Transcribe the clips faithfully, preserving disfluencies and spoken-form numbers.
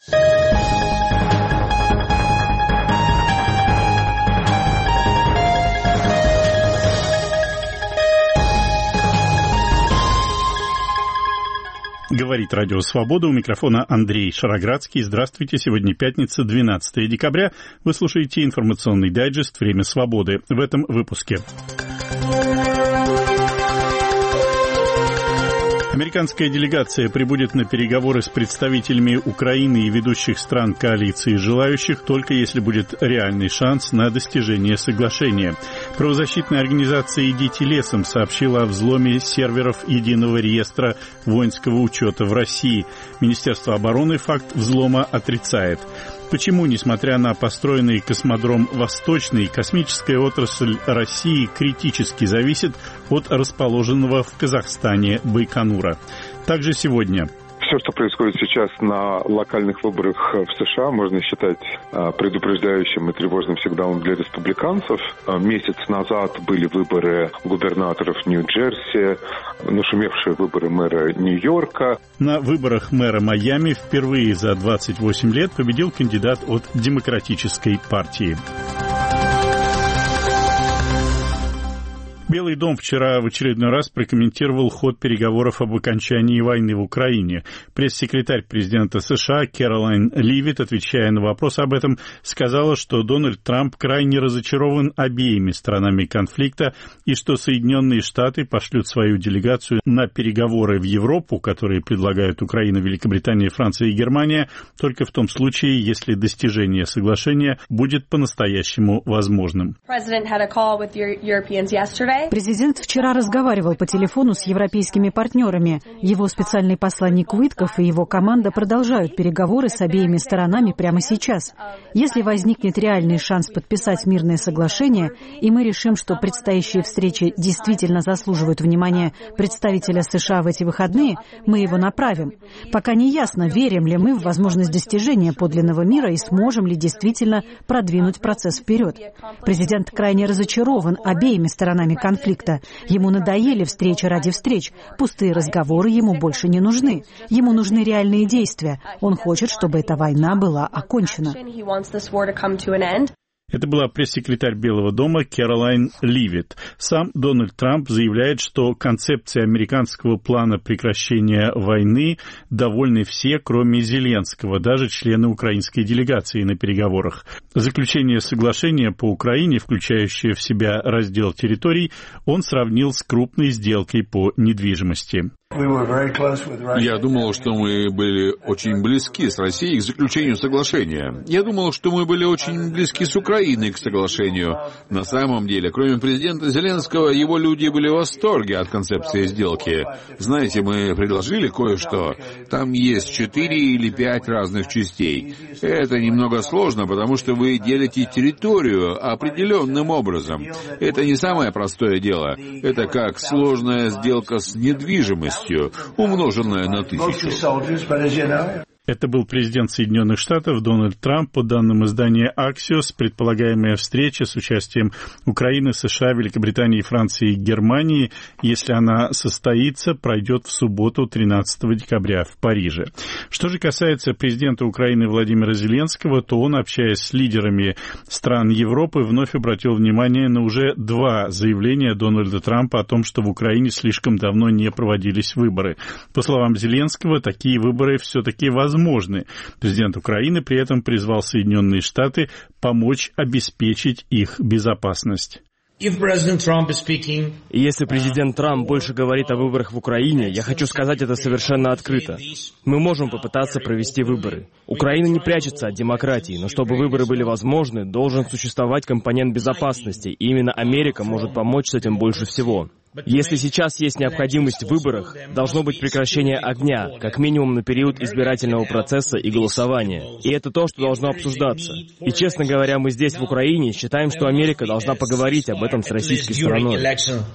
Говорит Радио Свобода. У микрофона Андрей Шароградский. Здравствуйте. Сегодня пятница, двенадцатое декабря. Вы слушаете информационный дайджест «Время свободы». В этом выпуске. Американская делегация прибудет на переговоры с представителями Украины и ведущих стран коалиции желающих, только если будет реальный шанс на достижение соглашения. Правозащитная организация «Идите лесом» сообщила о взломе серверов Единого реестра воинского учета в России. Министерство обороны факт взлома отрицает. Почему, несмотря на построенный космодром «Восточный», космическая отрасль России критически зависит от расположенного в Казахстане Байконура? Также сегодня. Все, что происходит сейчас на локальных выборах в США, можно считать предупреждающим и тревожным сигналом для республиканцев. Месяц назад были выборы губернаторов Нью-Джерси, нашумевшие выборы мэра Нью-Йорка. На выборах мэра Майами впервые за двадцать восемь лет победил кандидат от Демократической партии. Белый дом вчера в очередной раз прокомментировал ход переговоров об окончании войны в Украине. Пресс-секретарь президента США Кэролайн Ливит, отвечая на вопрос об этом, сказала, что Дональд Трамп крайне разочарован обеими сторонами конфликта и что Соединенные Штаты пошлют свою делегацию на переговоры в Европу, которые предлагают Украина, Великобритания, Франция и Германия, только в том случае, если достижение соглашения будет по-настоящему возможным. Президент вчера разговаривал по телефону с европейскими партнерами. Его специальный посланник Уиткоф и его команда продолжают переговоры с обеими сторонами прямо сейчас. Если возникнет реальный шанс подписать мирное соглашение, и мы решим, что предстоящие встречи действительно заслуживают внимания представителя США в эти выходные, мы его направим. Пока не ясно, верим ли мы в возможность достижения подлинного мира и сможем ли действительно продвинуть процесс вперед. Президент крайне разочарован обеими сторонами конфликта. конфликта. Ему надоели встречи ради встреч. Пустые разговоры ему больше не нужны. Ему нужны реальные действия. Он хочет, чтобы эта война была окончена. Это была пресс-секретарь Белого дома Кэролайн Ливит. Сам Дональд Трамп заявляет, что концепцией американского плана прекращения войны довольны все, кроме Зеленского, даже члены украинской делегации на переговорах. Заключение соглашения по Украине, включающее в себя раздел территорий, он сравнил с крупной сделкой по недвижимости. Я думал, что мы были очень близки с Россией к заключению соглашения. Я думал, что мы были очень близки с Украиной к соглашению. На самом деле, кроме президента Зеленского, его люди были в восторге от концепции сделки. Знаете, мы предложили кое-что. Там есть четыре или пять разных частей. Это немного сложно, потому что вы делите территорию определенным образом. Это не самое простое дело. Это как сложная сделка с недвижимостью, умноженное на тысячу. Это был президент Соединенных Штатов Дональд Трамп. По данным издания Axios, предполагаемая встреча с участием Украины, США, Великобритании, Франции и Германии, если она состоится, пройдет в субботу, тринадцатого декабря в Париже. Что же касается президента Украины Владимира Зеленского, то он, общаясь с лидерами стран Европы, вновь обратил внимание на уже два заявления Дональда Трампа о том, что в Украине слишком давно не проводились выборы. По словам Зеленского, такие выборы все-таки возможны. Президент Украины при этом призвал Соединенные Штаты помочь обеспечить их безопасность. Если президент Трамп больше говорит о выборах в Украине, я хочу сказать это совершенно открыто. Мы можем попытаться провести выборы. Украина не прячется от демократии, но чтобы выборы были возможны, должен существовать компонент безопасности, и именно Америка может помочь с этим больше всего. Если сейчас есть необходимость в выборах, должно быть прекращение огня, как минимум на период избирательного процесса и голосования. И это то, что должно обсуждаться. И, честно говоря, мы здесь, в Украине, считаем, что Америка должна поговорить об этом с российской стороной.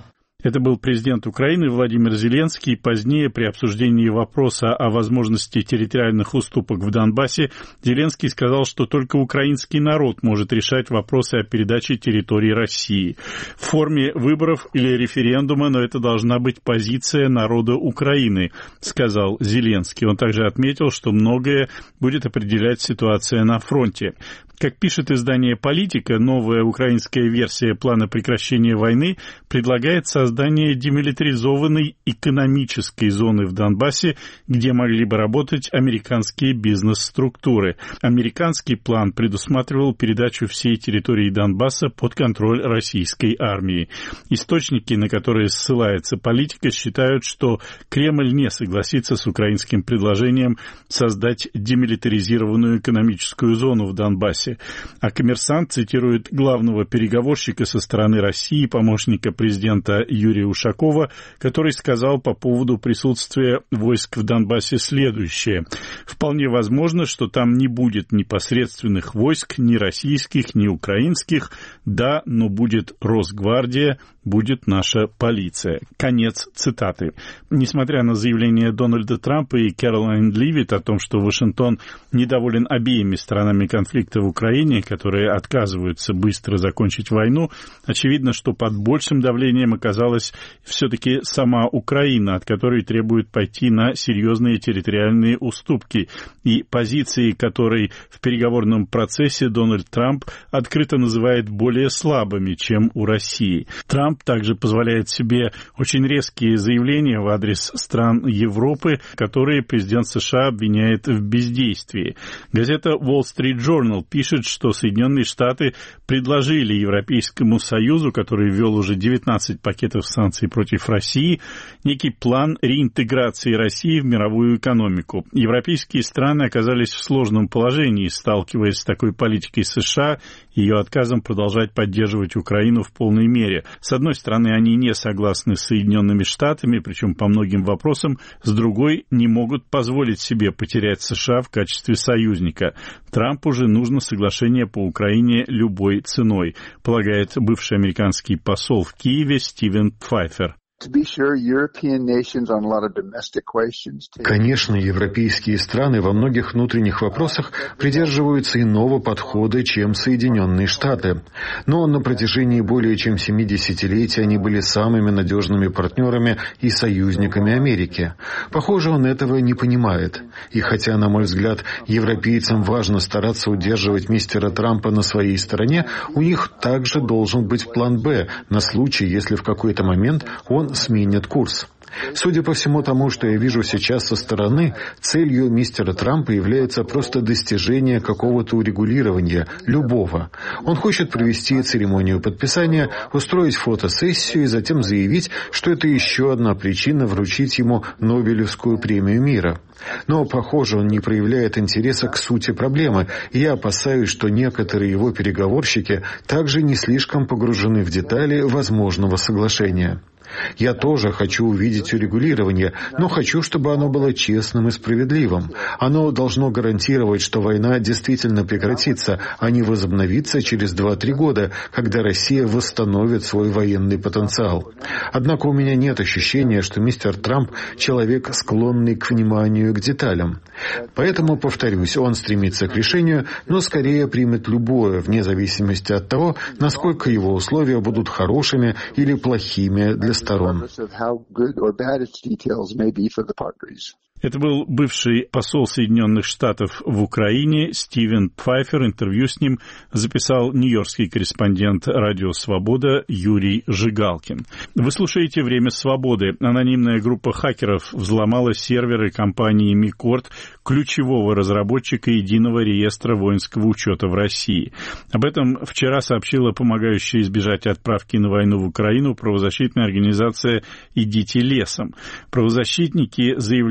Это был президент Украины Владимир Зеленский. Позднее, при обсуждении вопроса о возможности территориальных уступок в Донбассе, Зеленский сказал, что только украинский народ может решать вопросы о передаче территории России. В форме выборов или референдума, но это должна быть позиция народа Украины, сказал Зеленский. Он также отметил, что многое будет определять ситуация на фронте. Как пишет издание «Политика», новая украинская версия плана прекращения войны предлагает создание демилитаризованной экономической зоны в Донбассе, где могли бы работать американские бизнес-структуры. Американский план предусматривал передачу всей территории Донбасса под контроль российской армии. Источники, на которые ссылается «Политика», считают, что Кремль не согласится с украинским предложением создать демилитаризированную экономическую зону в Донбассе. А «Коммерсант» цитирует главного переговорщика со стороны России, помощника президента Юрия Ушакова, который сказал по поводу присутствия войск в Донбассе следующее. «Вполне возможно, что там не будет непосредственных войск, ни российских, ни украинских. Да, но будет Росгвардия, будет наша полиция». Конец цитаты. Несмотря на заявление Дональда Трампа и Кэролайн Ливит о том, что Вашингтон недоволен обеими сторонами конфликта в Украине, которые отказываются быстро закончить войну, очевидно, что под большим давлением оказалась все-таки сама Украина, от которой требует пойти на серьезные территориальные уступки, и позиции которой в переговорном процессе Дональд Трамп открыто называет более слабыми, чем у России. Трамп также позволяет себе очень резкие заявления в адрес стран Европы, которые президент США обвиняет в бездействии. Газета Wall Street Journal пишет, что Соединенные Штаты предложили Европейскому Союзу, который ввел уже девятнадцать пакетов санкций против России, некий план реинтеграции России в мировую экономику. Европейские страны оказались в сложном положении, сталкиваясь с такой политикой США, ее отказом продолжать поддерживать Украину в полной мере. С одной стороны, они не согласны с Соединенными Штатами, причем по многим вопросам, с другой, не могут позволить себе потерять США в качестве союзника. Трампу же нужно соглашение по Украине любой ценой, полагает бывший американский посол в Киеве Стивен Пфайфер. Конечно, европейские страны во многих внутренних вопросах придерживаются иного подхода, чем Соединенные Штаты. Но на протяжении более чем семи десятилетий они были самыми надежными партнерами и союзниками Америки. Похоже, он этого не понимает. И хотя, на мой взгляд, европейцам важно стараться удерживать мистера Трампа на своей стороне, у них также должен быть план «Б» на случай, если в какой-то момент он сменит курс. Судя по всему тому, что я вижу сейчас со стороны, целью мистера Трампа является просто достижение какого-то урегулирования, любого. Он хочет провести церемонию подписания, устроить фотосессию и затем заявить, что это еще одна причина вручить ему Нобелевскую премию мира. Но, похоже, он не проявляет интереса к сути проблемы, и я опасаюсь, что некоторые его переговорщики также не слишком погружены в детали возможного соглашения. Я тоже хочу увидеть урегулирование, но хочу, чтобы оно было честным и справедливым. Оно должно гарантировать, что война действительно прекратится, а не возобновится через два-три года, когда Россия восстановит свой военный потенциал. Однако у меня нет ощущения, что мистер Трамп — человек, склонный к вниманию к деталям. Поэтому, повторюсь, он стремится к решению, но скорее примет любое, вне зависимости от того, насколько его условия будут хорошими или плохими для сторон. Это был бывший посол Соединенных Штатов в Украине Стивен Пфайфер. Интервью с ним записал нью-йоркский корреспондент «Радио Свобода» Юрий Жигалкин. Вы слушаете «Время свободы». Анонимная группа хакеров взломала серверы компании Микорд, ключевого разработчика единого реестра воинского учета в России. Об этом вчера сообщила помогающая избежать отправки на войну в Украину правозащитная организация «Идите лесом». Правозащитники заявляют, что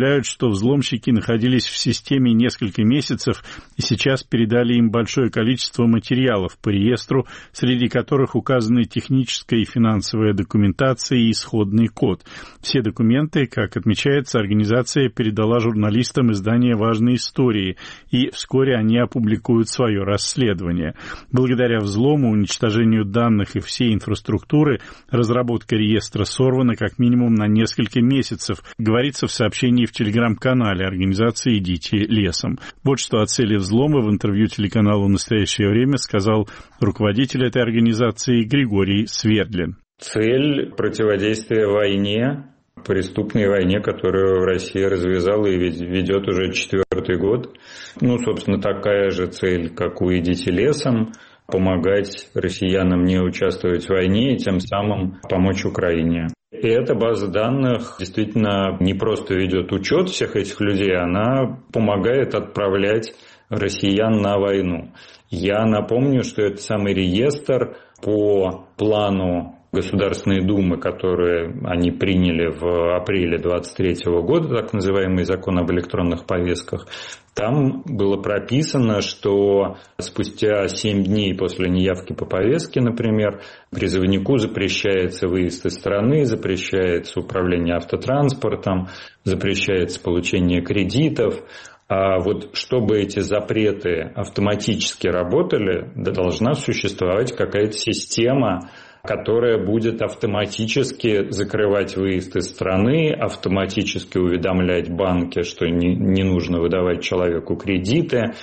что взломщики находились в системе несколько месяцев и сейчас передали им большое количество материалов по реестру, среди которых указаны техническая и финансовая документация и исходный код. Все документы, как отмечается, организация передала журналистам издания «Важные истории», и вскоре они опубликуют свое расследование. Благодаря взлому, уничтожению данных и всей инфраструктуры, разработка реестра сорвана как минимум на несколько месяцев, говорится в сообщении в телеграм-канале организации «Идите лесом». Вот что о цели взлома в интервью телеканалу «Настоящее время» сказал руководитель этой организации Григорий Свердлин. Цель противодействия войне, преступной войне, которую Россия развязала и ведет уже четвертый год. Ну, собственно, такая же цель, как у «Идите лесом», помогать россиянам не участвовать в войне и тем самым помочь Украине. И эта база данных действительно не просто ведет учет всех этих людей, она помогает отправлять россиян на войну. Я напомню, что это самый реестр по плану Государственной Думы, которую они приняли в апреле двадцать третьего года, так называемый закон об электронных повестках. Там было прописано, что спустя семь дней после неявки по повестке, например, призывнику запрещается выезд из страны, запрещается управление автотранспортом, запрещается получение кредитов. А вот чтобы эти запреты автоматически работали, должна существовать какая-то система, которая будет автоматически закрывать выезд из страны, автоматически уведомлять банки, что не, не нужно выдавать человеку кредиты,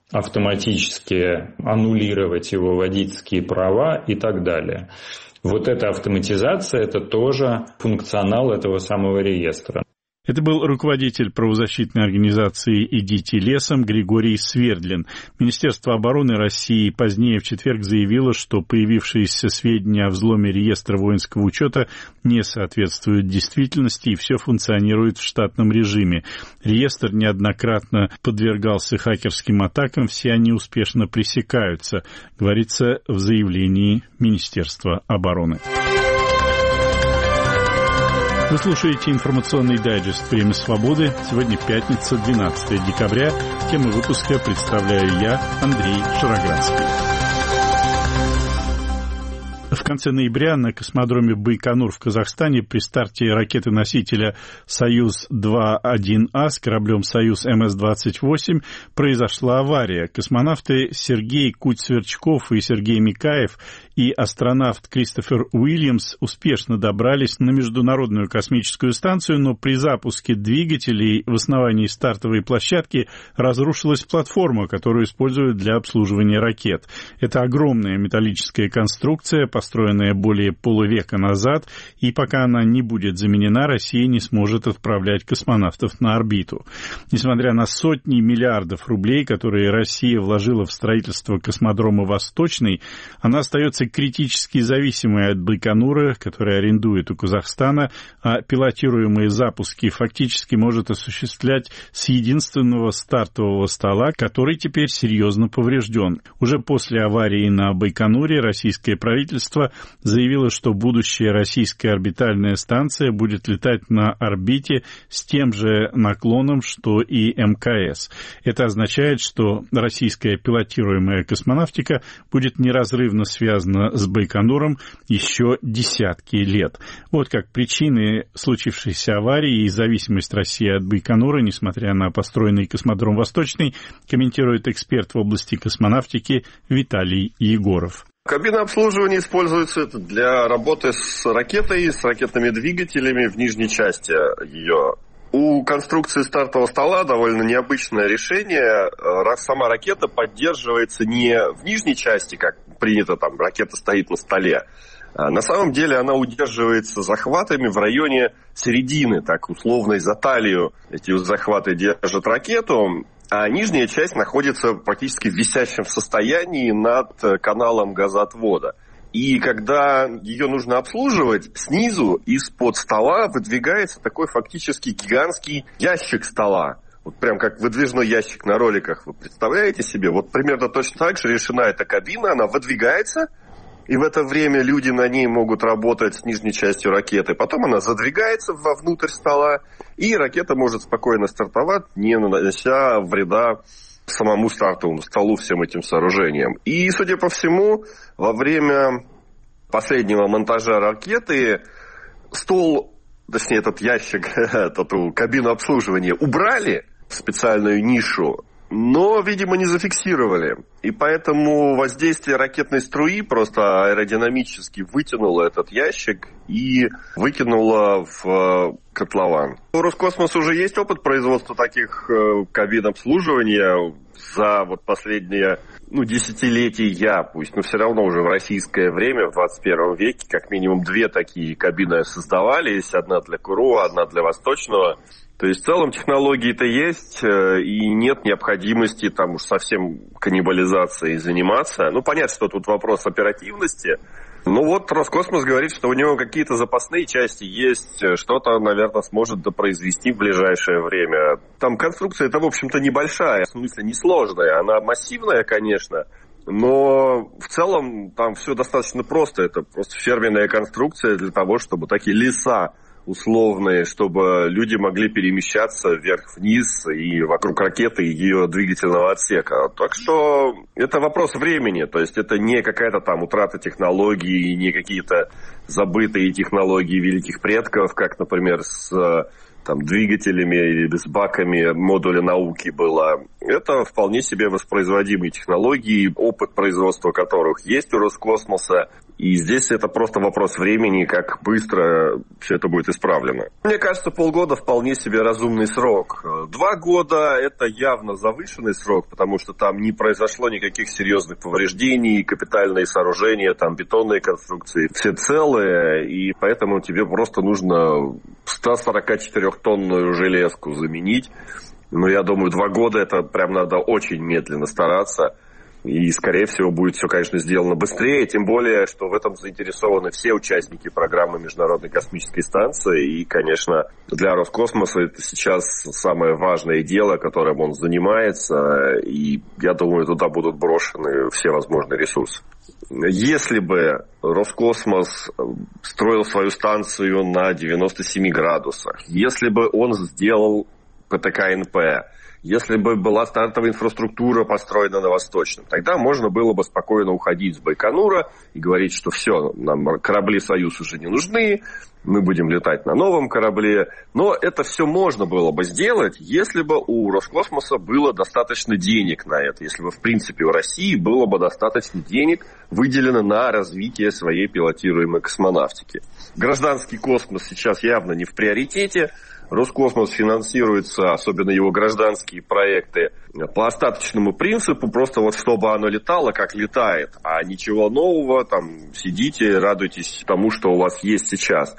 автоматически аннулировать его водительские права и так далее. Вот эта автоматизация – это тоже функционал этого самого реестра. Это был руководитель правозащитной организации «Идите лесом» Григорий Свердлин. Министерство обороны России позднее в четверг заявило, что появившиеся сведения о взломе реестра воинского учета не соответствуют действительности и все функционирует в штатном режиме. Реестр неоднократно подвергался хакерским атакам, все они успешно пресекаются, говорится в заявлении Министерства обороны. Вы слушаете информационный дайджест «Время свободы». Сегодня пятница, двенадцатое декабря. Тему выпуска представляю я, Андрей Шароградский. В конце ноября на космодроме Байконур в Казахстане при старте ракеты-носителя «Союз-два один А» с кораблем «Союз Эм Эс двадцать восемь» произошла авария. Космонавты Сергей Куть-Сверчков и Сергей Микаев и астронавт Кристофер Уильямс успешно добрались на Международную космическую станцию, но при запуске двигателей в основании стартовой площадки разрушилась платформа, которую используют для обслуживания ракет. Это огромная металлическая конструкция, построенная более полувека назад, и пока она не будет заменена, Россия не сможет отправлять космонавтов на орбиту. Несмотря на сотни миллиардов рублей, которые Россия вложила в строительство космодрома «Восточный», она остается критически зависимой от Байконура, который арендует у Казахстана, а пилотируемые запуски фактически может осуществлять с единственного стартового стола, который теперь серьезно поврежден. Уже после аварии на Байконуре российское правительство заявило, что будущая российская орбитальная станция будет летать на орбите с тем же наклоном, что и эм ка эс. Это означает, что российская пилотируемая космонавтика будет неразрывно связана с Байконуром еще десятки лет. Вот как причины случившейся аварии и зависимость России от Байконура, несмотря на построенный космодром «Восточный», комментирует эксперт в области космонавтики Виталий Егоров. Кабина обслуживания используется для работы с ракетой, с ракетными двигателями в нижней части ее. У конструкции стартового стола довольно необычное решение. Сама ракета поддерживается не в нижней части, как принято, там ракета стоит на столе. На самом деле она удерживается захватами в районе середины, так условно, за талию. Эти захваты держат ракету, а нижняя часть находится практически в висящем состоянии над каналом газоотвода. И когда ее нужно обслуживать, снизу из-под стола выдвигается такой фактически гигантский ящик стола. Вот прям как выдвижной ящик на роликах. Вы представляете себе? Вот примерно точно так же решена эта кабина. Она выдвигается, и в это время люди на ней могут работать с нижней частью ракеты. Потом она задвигается вовнутрь стола, и ракета может спокойно стартовать, не нанося вреда самому стартовому столу, всем этим сооружениям. И, судя по всему, во время последнего монтажа ракеты стол, точнее этот ящик, эту кабину обслуживания убрали в специальную нишу, но, видимо, не зафиксировали. И поэтому воздействие ракетной струи просто аэродинамически вытянуло этот ящик и выкинуло в котлован. У Роскосмоса уже есть опыт производства таких кабин обслуживания за вот последние ну, десятилетия, пусть, но все равно уже в российское время, в двадцать первом веке, как минимум две такие кабины создавались. Одна для КУРУ, одна для Восточного. То есть в целом технологии-то есть, и нет необходимости там уж совсем каннибализацией заниматься. Ну, понятно, что тут вопрос оперативности. Ну вот Роскосмос говорит, что у него какие-то запасные части есть, что-то, наверное, сможет допроизвести в ближайшее время. Там конструкция-то, в общем-то, небольшая, в смысле несложная. Она массивная, конечно, но в целом там все достаточно просто. Это просто фирменная конструкция для того, чтобы такие леса условные, чтобы люди могли перемещаться вверх-вниз и вокруг ракеты и ее двигательного отсека. Так что это вопрос времени, то есть это не какая-то там утрата технологий, не какие-то забытые технологии великих предков, как, например, с там, двигателями или с баками модуля науки было. Это вполне себе воспроизводимые технологии, опыт производства которых есть у Роскосмоса. И здесь это просто вопрос времени, как быстро все это будет исправлено. Мне кажется, полгода вполне себе разумный срок. Два года – это явно завышенный срок, потому что там не произошло никаких серьезных повреждений, капитальные сооружения, там бетонные конструкции, все целые, и поэтому тебе просто нужно сто сорок четыре тонную железку заменить. Но я думаю, два года – это прям надо очень медленно стараться. И, скорее всего, будет все, конечно, сделано быстрее, тем более, что в этом заинтересованы все участники программы Международной космической станции. И, конечно, для Роскосмоса это сейчас самое важное дело, которым он занимается. И, я думаю, туда будут брошены все возможные ресурсы. Если бы Роскосмос строил свою станцию на девяноста семи градусах, если бы он сделал ПТК-НП, если бы была стартовая инфраструктура построена на Восточном, тогда можно было бы спокойно уходить с Байконура и говорить, что все, нам корабли «Союз» уже не нужны, мы будем летать на новом корабле. Но это все можно было бы сделать, если бы у Роскосмоса было достаточно денег на это, если бы, в принципе, у России было бы достаточно денег выделено на развитие своей пилотируемой космонавтики. Гражданский космос сейчас явно не в приоритете. Роскосмос финансируется, особенно его гражданские проекты, по остаточному принципу, просто вот чтобы оно летало, как летает, а ничего нового, там, сидите, радуйтесь тому, что у вас есть сейчас.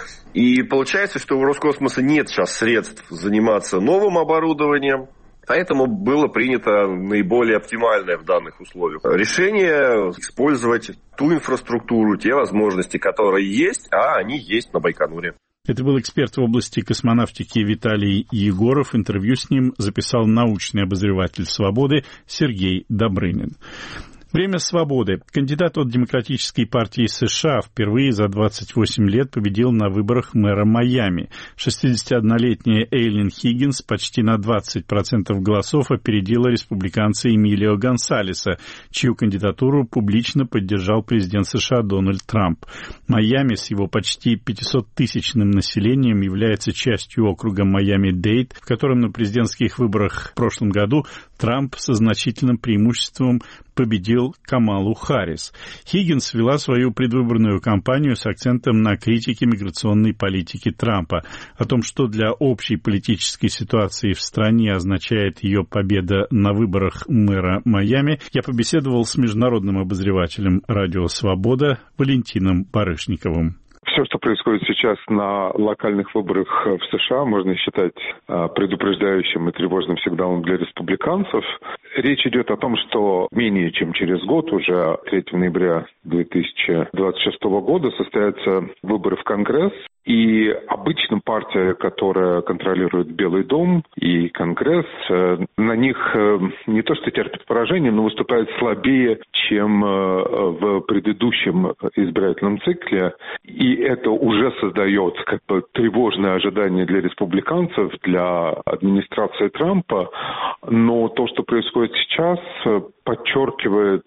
И получается, что у Роскосмоса нет сейчас средств заниматься новым оборудованием, поэтому было принято наиболее оптимальное в данных условиях решение использовать ту инфраструктуру, те возможности, которые есть, а они есть на Байконуре. Это был эксперт в области космонавтики Виталий Егоров. Интервью с ним записал научный обозреватель «Свободы» Сергей Добрынин. Время свободы. Кандидат от Демократической партии США впервые за двадцать восемь лет победил на выборах мэра Майами. шестидесятиоднолетняя Эйлин Хиггинс почти на двадцать процентов голосов опередила республиканца Эмилио Гонсалеса, чью кандидатуру публично поддержал президент США Дональд Трамп. Майами с его почти пятисоттысячным населением является частью округа Майами-Дейд, в котором на президентских выборах в прошлом году Трамп со значительным преимуществом победил Камалу Харрис. Хиггинс вела свою предвыборную кампанию с акцентом на критике миграционной политики Трампа. О том, что для общей политической ситуации в стране означает ее победа на выборах мэра Майами, я побеседовал с международным обозревателем «Радио Свобода» Валентином Барышниковым. Все, что происходит сейчас на локальных выборах в США, можно считать предупреждающим и тревожным сигналом для республиканцев. Речь идет о том, что менее чем через год, уже третьего ноября две тысячи двадцать шестого года, состоятся выборы в Конгресс. И обычно партия, которая контролирует Белый дом и Конгресс, на них не то что терпит поражение, но выступает слабее, чем в предыдущем избирательном цикле. И это уже создает как бы тревожное ожидание для республиканцев, для администрации Трампа. Но то, что происходит сейчас, подчеркивает,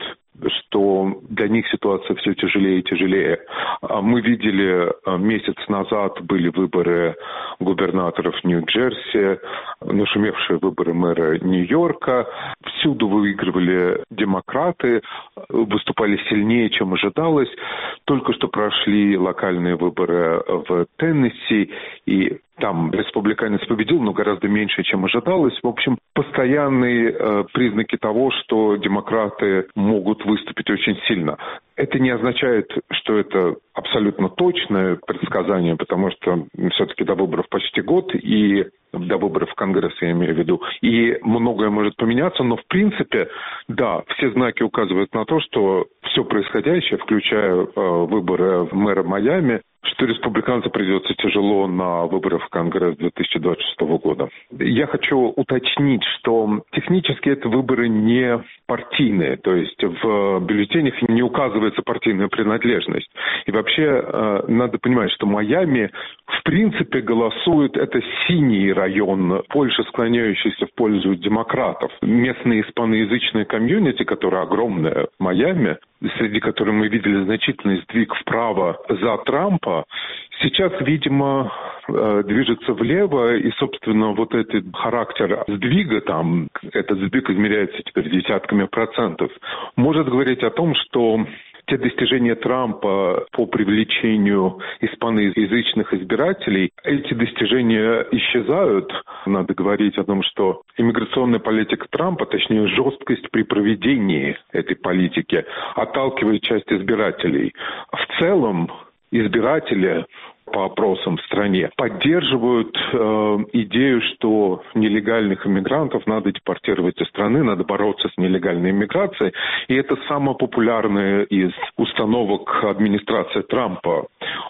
что для них ситуация все тяжелее и тяжелее. Мы видели, месяц назад были выборы губернаторов Нью-Джерси, нашумевшие выборы мэра Нью-Йорка. Всюду выигрывали демократы, выступали сильнее, чем ожидалось. Только что прошли локальные выборы в Теннесси, и там республиканец победил, но гораздо меньше, чем ожидалось. В общем, постоянные э, признаки того, что демократы могут выступить очень сильно. Это не означает, что это абсолютно точное предсказание, потому что все-таки до выборов почти год, и до выборов в Конгресс, я имею в виду, и многое может поменяться, но в принципе, да, все знаки указывают на то, что все происходящее, включая э, выборы мэра Майами, что республиканцам придется тяжело на выборах в Конгресс две тысячи двадцать шестого года. Я хочу уточнить, что технически это выборы не партийные, то есть в бюллетенях не указывается партийная принадлежность. И вообще э, надо понимать, что Майами в принципе голосует, это синий район, больше склоняющийся в пользу демократов. Местные испаноязычные комьюнити, которое огромное в Майами, среди которых мы видели значительный сдвиг вправо за Трампа, сейчас, видимо, движется влево, и, собственно, вот этот характер сдвига там, этот сдвиг измеряется теперь десятками процентов, может говорить о том, что те достижения Трампа по привлечению испаноязычных избирателей, эти достижения исчезают. Надо говорить о том, что иммиграционная политика Трампа, точнее жесткость при проведении этой политики, отталкивает часть избирателей. В целом избиратели по опросам в стране поддерживают э, идею, что нелегальных иммигрантов надо депортировать из страны, надо бороться с нелегальной иммиграцией. И это самая популярная из установок администрации Трампа.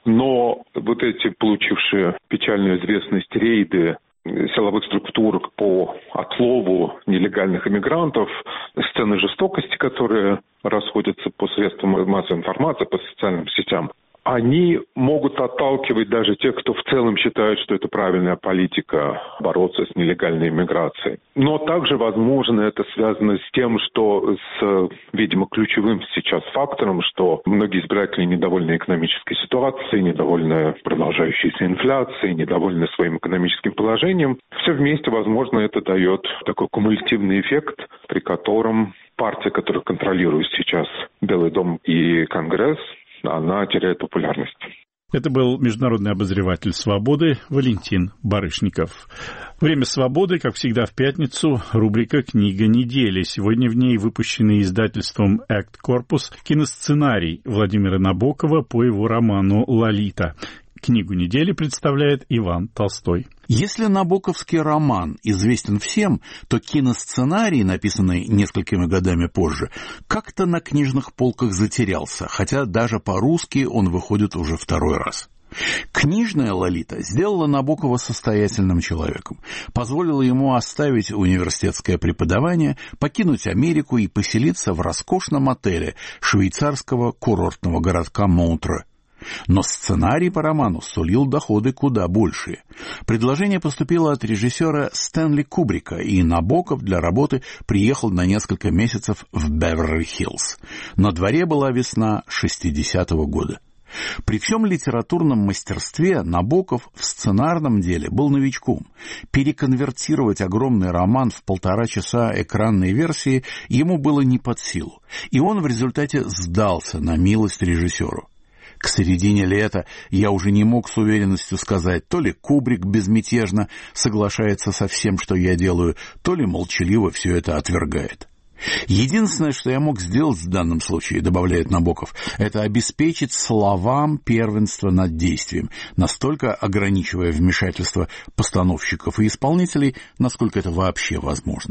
Но вот эти получившие печальную известность рейды силовых структур по отлову нелегальных иммигрантов, сцены жестокости, которые расходятся по средствам массовой информации, по социальным сетям, они могут отталкивать даже тех, кто в целом считает, что это правильная политика бороться с нелегальной иммиграцией. Но также, возможно, это связано с тем, что с, видимо, ключевым сейчас фактором, что многие избиратели недовольны экономической ситуацией, недовольны продолжающейся инфляцией, недовольны своим экономическим положением. Все вместе, возможно, это дает такой кумулятивный эффект, при котором партия, которая контролирует сейчас Белый дом и Конгресс, она теряет популярность. Это был международный обозреватель «Свободы» Валентин Барышников. Время «Свободы», как всегда в пятницу, рубрика «Книга недели». Сегодня в ней выпущенный издательством «Act Corpus» киносценарий Владимира Набокова по его роману «Лолита». Книгу недели представляет Иван Толстой. Если набоковский роман известен всем, то киносценарий, написанный несколькими годами позже, как-то на книжных полках затерялся, хотя даже по-русски он выходит уже второй раз. Книжная «Лолита» сделала Набокова состоятельным человеком, позволила ему оставить университетское преподавание, покинуть Америку и поселиться в роскошном отеле швейцарского курортного городка Монтре. Но сценарий по роману сулил доходы куда большие. Предложение поступило от режиссера Стэнли Кубрика, и Набоков для работы приехал на несколько месяцев в Беверли-Хиллз. На дворе была весна шестидесятого года. При всем литературном мастерстве Набоков в сценарном деле был новичком. Переконвертировать огромный роман в полтора часа экранной версии ему было не под силу, и он в результате сдался на милость режиссеру. К середине лета я уже не мог с уверенностью сказать, то ли Кубрик безмятежно соглашается со всем, что я делаю, то ли молчаливо все это отвергает. Единственное, что я мог сделать в данном случае, добавляет Набоков, это обеспечить словам первенство над действием, настолько ограничивая вмешательство постановщиков и исполнителей, насколько это вообще возможно.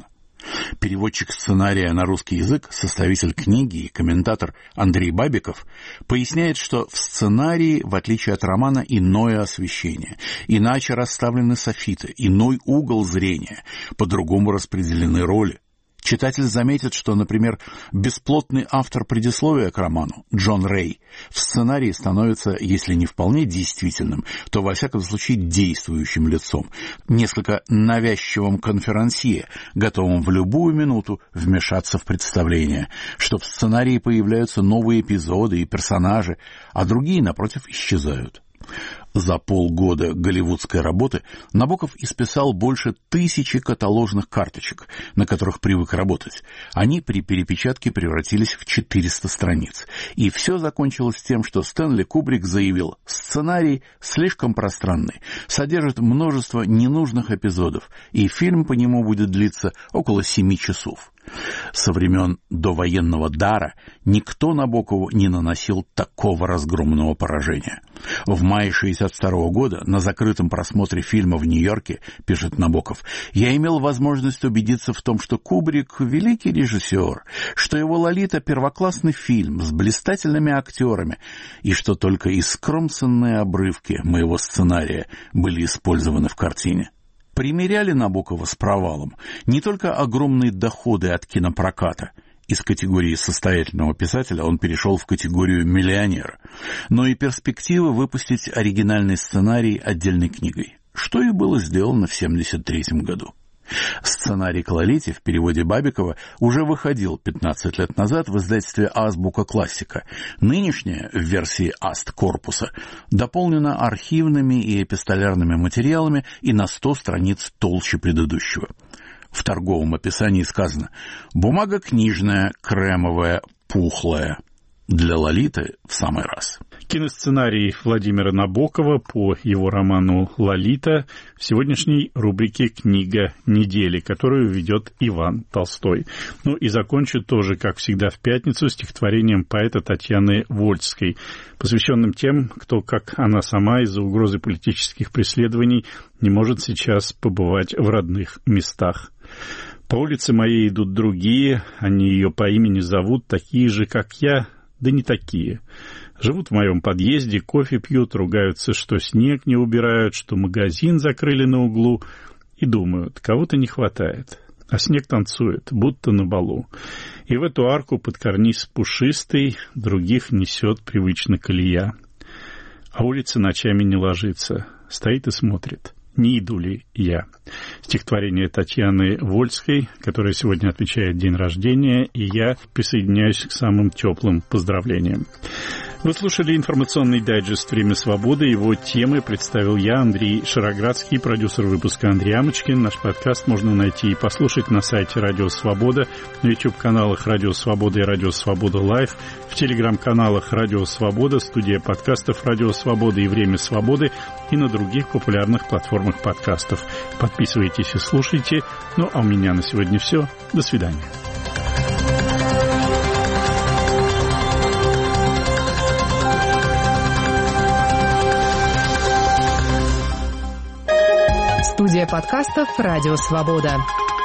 Переводчик сценария на русский язык, составитель книги и комментатор Андрей Бабиков поясняет, что в сценарии, в отличие от романа, иное освещение, иначе расставлены софиты, иной угол зрения, по-другому распределены роли. Читатель заметит, что, например, бесплотный автор предисловия к роману, Джон Рэй, в сценарии становится, если не вполне действительным, то, во всяком случае, действующим лицом, несколько навязчивым конферансье, готовым в любую минуту вмешаться в представление, что в сценарии появляются новые эпизоды и персонажи, а другие, напротив, исчезают. За полгода голливудской работы Набоков исписал больше тысячи каталожных карточек, на которых привык работать. Они при перепечатке превратились в четыреста страниц. И все закончилось тем, что Стэнли Кубрик заявил: сценарий слишком пространный, содержит множество ненужных эпизодов, и фильм по нему будет длиться около семи часов. Со времен довоенного дара никто Набокову не наносил такого разгромного поражения. В мае шестьдесят второго года на закрытом просмотре фильма в Нью-Йорке, пишет Набоков, я имел возможность убедиться в том, что Кубрик — великий режиссер, что его «Лолита» — первоклассный фильм с блистательными актерами, и что только искромсанные обрывки моего сценария были использованы в картине. Примеряли Набокова с провалом не только огромные доходы от кинопроката, из категории состоятельного писателя он перешел в категорию миллионера, но и перспективы выпустить оригинальный сценарий отдельной книгой, что и было сделано в семьдесят третьем году. Сценарий к «Лолите» в переводе Бабикова уже выходил пятнадцать лет назад в издательстве «Азбука Классика». Нынешняя, в версии «Аст-корпуса», дополнена архивными и эпистолярными материалами и на сто страниц толще предыдущего. В торговом описании сказано: «Бумага книжная, кремовая, пухлая». Для «Лолиты» в самый раз. Киносценарий Владимира Набокова по его роману «Лолита» в сегодняшней рубрике «Книга недели», которую ведет Иван Толстой. Ну и закончу тоже, как всегда, в пятницу стихотворением поэта Татьяны Вольской, посвященным тем, кто, как она сама, из-за угрозы политических преследований не может сейчас побывать в родных местах. «По улице моей идут другие, они ее по имени зовут, такие же, как я, да не такие. Живут в моем подъезде, кофе пьют, ругаются, что снег не убирают, что магазин закрыли на углу, и думают, кого-то не хватает. А снег танцует, будто на балу. И в эту арку под карниз пушистый других несет привычно колея. А улица ночами не ложится, стоит и смотрит, не иду ли я». Стихотворение Татьяны Вольской, которая сегодня отмечает день рождения, и я присоединяюсь к самым теплым поздравлениям. Вы слушали информационный дайджест «Время свободы». Его темы представил я, Андрей Шароградский, продюсер выпуска Андрей Амочкин. Наш подкаст можно найти и послушать на сайте «Радио Свобода», на YouTube-каналах «Радио Свобода» и «Радио Свобода Лайв», в телеграм-каналах «Радио Свобода», студия подкастов «Радио Свобода» и «Время свободы» и на других популярных платформах подкастов. Подписывайтесь и слушайте. Ну, а у меня на сегодня все. До свидания. Студия подкастов «Радио Свобода».